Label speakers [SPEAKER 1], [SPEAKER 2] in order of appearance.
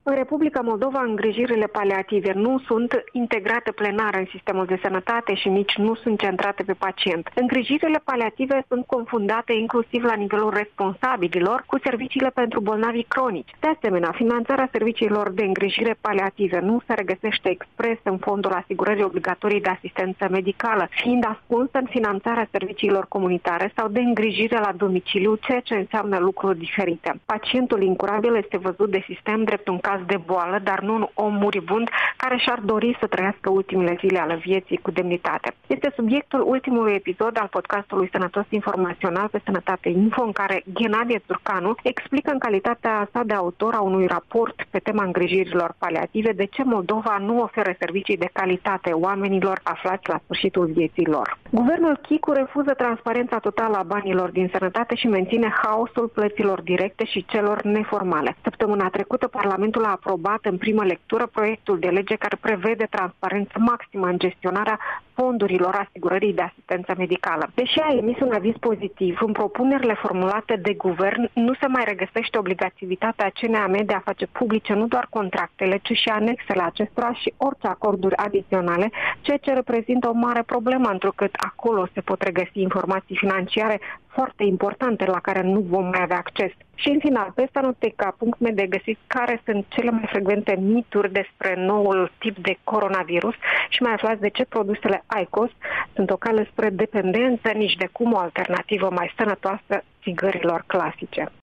[SPEAKER 1] În Republica Moldova, îngrijirile paliative nu sunt integrate plenar în sistemul de sănătate și nici nu sunt centrate pe pacient. Îngrijirile paliative sunt confundate inclusiv la nivelul responsabililor cu serviciile pentru bolnavi cronici. De asemenea, finanțarea serviciilor de îngrijire paliative nu se regăsește expres în fondul asigurării obligatorii de asistență medicală, fiind ascunsă în finanțarea serviciilor comunitare sau de îngrijire la domiciliu, ceea ce înseamnă lucruri diferite. Pacientul incurabil este văzut de sistem drept un caz de boală, dar nu un om muribund care și-ar dori să trăiască ultimele zile ale vieții cu demnitate. Este subiectul ultimului episod al podcastului Sănătos Informațional pe Sănătate Info, în care Ghenadie Țurcanu explică în calitatea sa de autor a unui raport pe tema îngrijirilor paliative de ce Moldova nu oferă servicii de calitate oamenilor aflați la sfârșitul vieții lor. Guvernul Chicu refuză transparența totală a banilor din sănătate și menține haosul plăților directe și celor neformale. Săptămâna trecută, Parlamentul a aprobat în primă lectură proiectul de lege care prevede transparență maximă în gestionarea fondurilor asigurării de asistență medicală. Deși a emis un aviz pozitiv, în propunerile formulate de guvern nu se mai regăsește obligativitatea CNAM de a face publice nu doar contractele, ci și anexele acestora și orice acorduri adiționale, ceea ce reprezintă o mare problemă, întrucât acolo se pot regăsi informații financiare foarte importante la care nu vom mai avea acces. Și în final, pe Stanoteca.me de găsit care sunt cele mai frecvente mituri despre noul tip de coronavirus și mai aflați de ce produsele IQOS sunt o cale spre dependență, nici de cum o alternativă mai sănătoasă țigărilor clasice.